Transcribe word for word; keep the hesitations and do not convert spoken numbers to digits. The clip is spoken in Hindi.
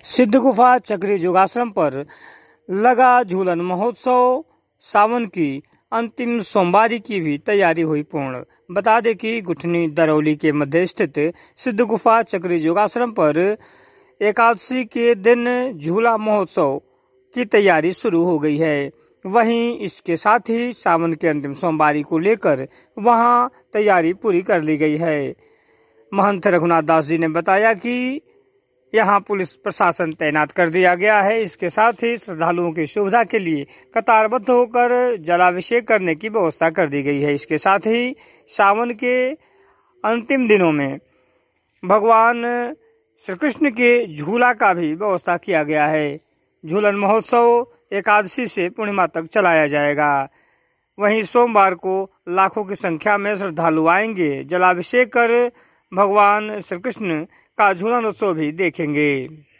सिद्ध गुफा चक्री योगाश्रम पर लगा झूलन महोत्सव। सावन की अंतिम सोमवारी की भी तैयारी हुई पूर्ण। बता दें कि गुठनी दरौली के मध्य स्थित सिद्ध गुफा चक्री योगाश्रम पर एकादशी के दिन झूला महोत्सव की तैयारी शुरू हो गई है। वहीं इसके साथ ही सावन के अंतिम सोमवारी को लेकर वहां तैयारी पूरी कर ली गई है। महंत रघुनाथ दास जी ने बताया कि यहां पुलिस प्रशासन तैनात कर दिया गया है। इसके साथ ही श्रद्धालुओं की सुविधा के लिए कतारबद्ध होकर जलाभिषेक करने की व्यवस्था कर दी गई है। इसके साथ ही सावन के अंतिम दिनों में भगवान श्री कृष्ण के झूला का भी व्यवस्था किया गया है। झूलन महोत्सव एकादशी से पूर्णिमा तक चलाया जाएगा। वहीं सोमवार को लाखों की संख्या में श्रद्धालु आएंगे। जलाभिषेक कर भगवान श्री कृष्ण का झूलन उत्सव भी देखेंगे।